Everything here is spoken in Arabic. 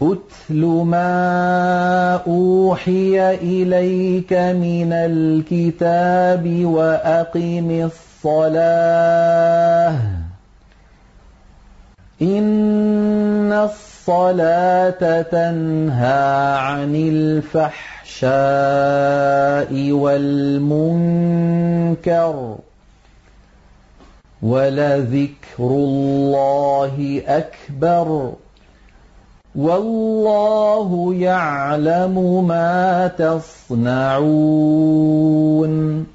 اتْلُ مَا أُوحِيَ إِلَيْكَ مِنَ الْكِتَابِ وَأَقِمِ الصَّلَاةَ إِنَّ الصَّلَاةَ تَنْهَىٰ عَنِ الْفَحْشَاءِ وَالْمُنكَرِ ۗ وَلَذِكْرُ اللَّهِ أَكْبَرُ ۗ وَاللَّهُ يَعْلَمُ مَا تَصْنَعُونَ